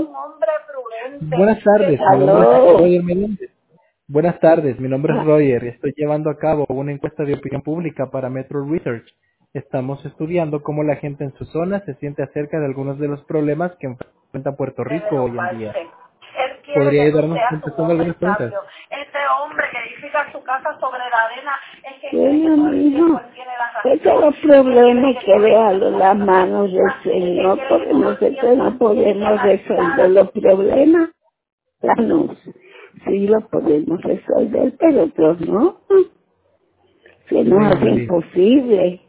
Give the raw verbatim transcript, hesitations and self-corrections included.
Buenas tardes, mi nombre es Aló. Roger Meléndez. Buenas tardes, mi nombre es Roger y estoy llevando a cabo una encuesta de opinión pública para Metro Research. Estamos estudiando cómo la gente en su zona se siente acerca de algunos de los problemas que enfrenta Puerto De Rico hoy en día. derrumbarse. Él quiere ¿Podría que tú ayudarnos seas un contestando hombre algunas preguntas? sabio. Este hombre que edifica su casa sobre la arena es que cree que todo el tiempo él tiene la razón. Todos los problemas que dejan en las manos del Señor, porque nosotros no podemos resolver los problemas. Planos, sí los podemos resolver, pero otros no. Se nos Sí, hace Meli. imposible.